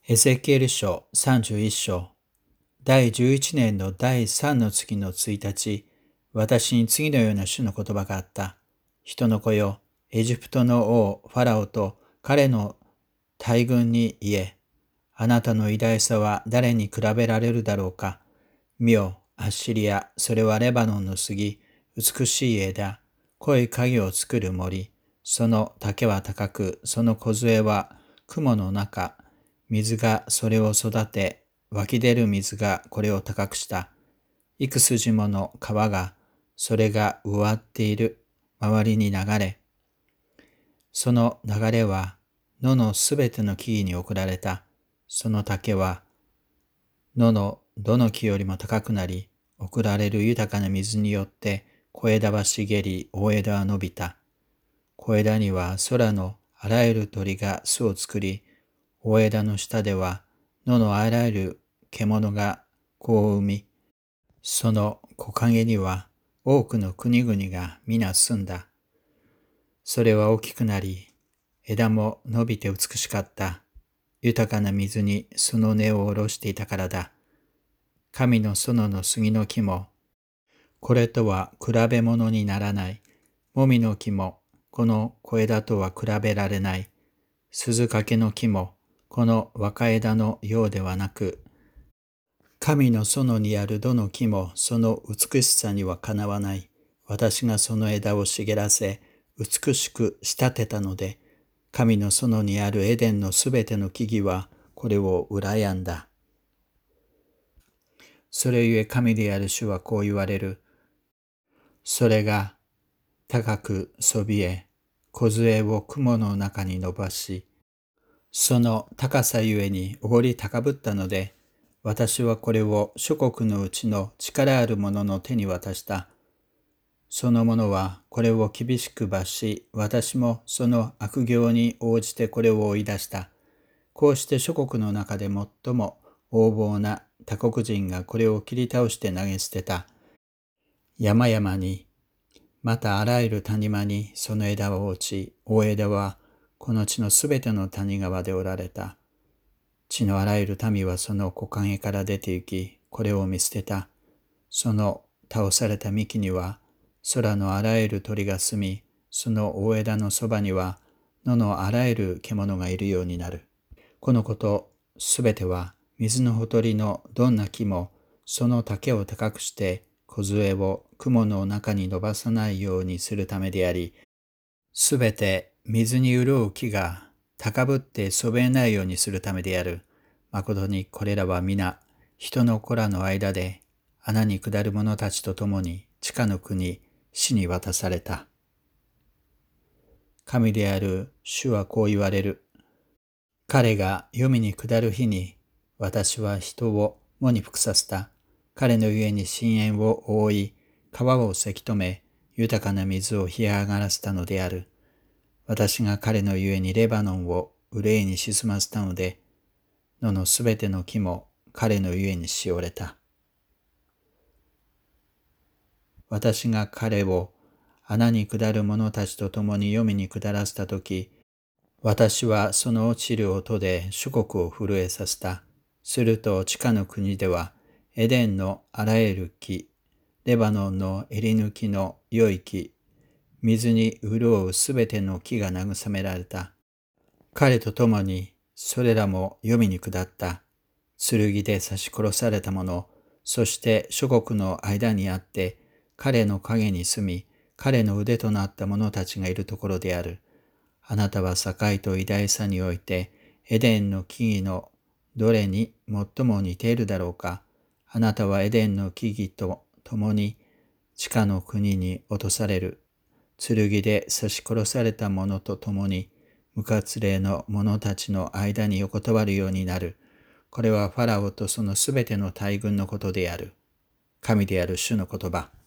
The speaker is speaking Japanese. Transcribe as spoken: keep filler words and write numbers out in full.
エゼキエル書さんじゅういっ章。第じゅういちねんの第三の月のついたち、私に次のような主の言葉があった。人の子よ、エジプトの王ファラオと彼の大軍に言え、あなたの偉大さは誰に比べられるだろうか。見よ、アッシリア、それはレバノンの杉、美しい枝、濃い影を作る森、その竹は高く、その梢は雲の中、水がそれを育て、湧き出る水がこれを高くした。幾筋もの川が、それが植わっている周りに流れ、その流れは野のすべての木々に送られた。その竹は野のどの木よりも高くなり、送られる豊かな水によって小枝は茂り、大枝は伸びた。小枝には空のあらゆる鳥が巣を作り、大枝の下では野のあらゆる獣が子を産み、その木陰には多くの国々が皆住んだ。それは大きくなり、枝も伸びて美しかった。豊かな水にその根を下ろしていたからだ。神の園の杉の木も、これとは比べ物にならない。もみの木も、この小枝とは比べられない。鈴掛の木も、この若枝のようではなく、神の園にあるどの木もその美しさにはかなわない。私がその枝を茂らせ、美しく仕立てたので、神の園にあるエデンのすべての木々はこれを羨んだ。それゆえ神である主はこう言われる。それが高くそびえ、梢を雲の中に伸ばし、その高さゆえにおごり高ぶったので、私はこれを諸国のうちの力ある者の手に渡した。その者はこれを厳しく罰し、私もその悪行に応じてこれを追い出した。こうして諸国の中で最も横暴な他国人がこれを切り倒して投げ捨てた。山々に、またあらゆる谷間にその枝は落ち、大枝はこの地のすべての谷川で折られた。地のあらゆる民はその木陰から出て行き、これを見捨てた。その倒された幹には、空のあらゆる鳥が住み、その大枝のそばには、野のあらゆる獣がいるようになる。このことすべては、水のほとりのどんな木も、その丈を高くして、梢を雲の中に伸ばさないようにするためであり、すべて水に潤う木が高ぶってそべえないようにするためである。まことにこれらは皆、人の子らの間で穴に下る者たちと共に地下の国、死に渡された。神である主はこう言われる。彼が黄泉に下る日に、私は人を野に服させた。彼の上に深淵を覆い、川をせき止め、豊かな水を干上がらせたのである。私が彼のゆえにレバノンを憂いに沈ませたので、野のすべての木も彼のゆえにしおれた。私が彼を穴に下る者たちと共に黄泉に下らせたとき、私はその落ちる音で諸国を震えさせた。すると地下の国では、エデンのあらゆる木、レバノンの襟抜きの良い木、水に潤うすべての木が慰められた。彼と共にそれらも黄泉に下った。剣で刺し殺された者、そして諸国の間にあって、彼の影に住み、彼の腕となった者たちがいるところである。あなたは栄と偉大さにおいて、エデンの木々のどれに最も似ているだろうか。あなたはエデンの木々と共に地下の国に落とされる。剣で刺し殺された者と共に、無活霊の者たちの間に横たわるようになる。これはファラオとそのすべての大軍のことである。神である主の言葉。